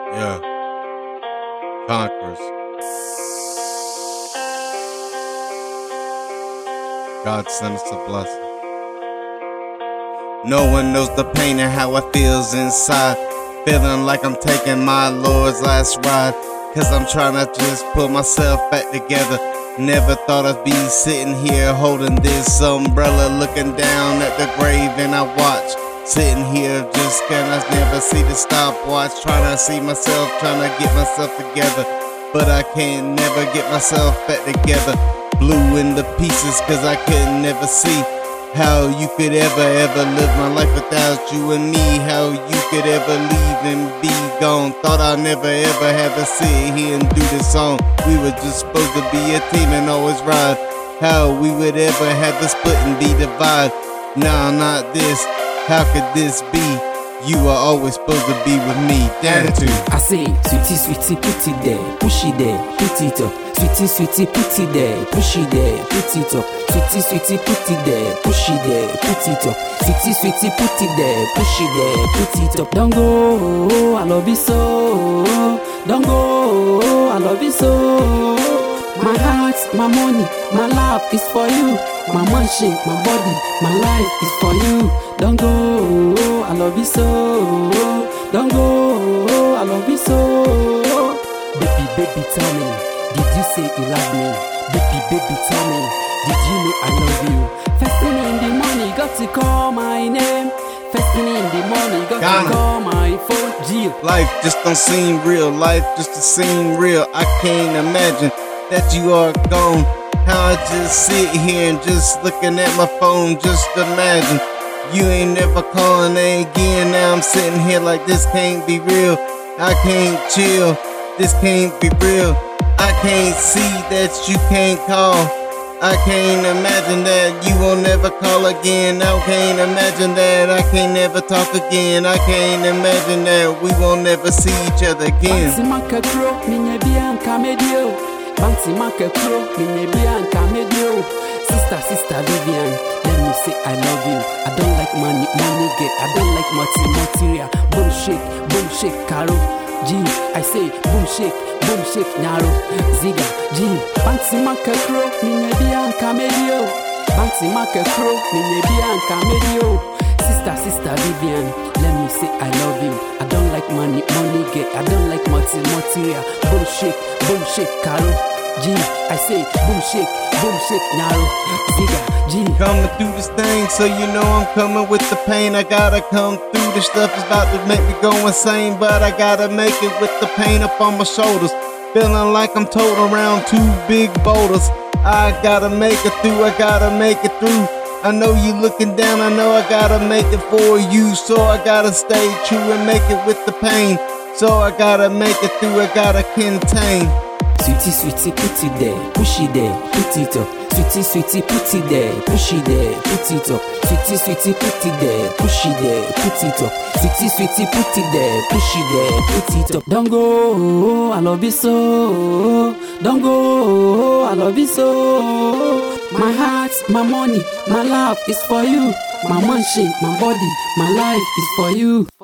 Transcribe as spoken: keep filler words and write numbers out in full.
Yeah, conquerors. God sent us a blessing. No one knows the pain and how it feels inside. Feeling like I'm taking my Lord's last ride. Cause I'm trying to just put myself back together. Never thought I'd be sitting here holding this umbrella, looking down at the grave and I watch. Sitting here just gonna never see the stopwatch. Trying to see myself, trying to get myself together. But I can't never get myself back together. Blew into pieces cause I couldn't never see how you could ever, ever live my life without you and me. How you could ever leave and be gone. Thought I'd never ever have to sit here and do this song. We were just supposed to be a team and always ride. How we would ever have to split and be divided. Nah, not this. How could this be? You are always supposed to be with me. Attitude. I say, sweetie, sweetie, put it there, push it there, put it up. Sweetie, sweetie, put it there, push it there, put it up. Sweetie, sweetie, put it there, push it there, put it up. Sweetie, sweetie, put it there, push it there, put it up. Don't go, I love you so. Don't go, I love you so. My heart, my money, my love is for you. My mind, my body, my life is for you. Don't go, I love you so. Don't go, I love you so. Baby, baby, tell me, did you say you love me? Baby, baby, tell me, did you know I love you? First thing in the morning, got to call my name. First thing in the morning, got Ghana. to call my phone. G. Life just don't seem real. Life just don't seem real. I can't imagine that you are gone. How I just sit here and just looking at my phone. Just imagine you ain't never calling again. Now I'm sitting here like this can't be real. I can't chill. This can't be real. I can't see that you can't call. I can't imagine that you will never call again. I can't imagine that I can't never talk again. I can't imagine that we will never see each other again. Bansi make pro, minyebi and kamedio. Sister, sister Vivian, let me say I love you. I don't like money, money get. I don't like multi material. Boom shake, boom shake, caro. G, I say boom shake, boom shake, nyaro. Ziga, G. Bansi make pro, minyebi and kamedio. Bansi make pro, minyebi and kamedio. Sister, sister Vivian, let me say I love you. I don't like money, money get. I don't like multi material. Boom shake, boom shake, caro. G, I say boom shake, boom shake, nyaro, ziga, G. Coming through this thing, so you know I'm coming with the pain. I gotta come through. This stuff is about to make me go insane, but I gotta make it with the pain up on my shoulders. Feeling like I'm toting around two big boulders. I gotta make it through, I gotta make it through. I know you looking down, I know I gotta make it for you. So I gotta stay true and make it with the pain. So I gotta make it through, I gotta contain. Sweetie, sweetie, put it there, push it there, put it up. Sweetie, sweetie, put it there, push it there, put it up. Sweetie, sweetie, put it there, push it there, put it up. Sweetie, sweetie, put it there, push it there, put it up. Don't go, I love you so. Don't go, I love you so. My heart, my money, my love is for you. My mind, my body, my life is for you.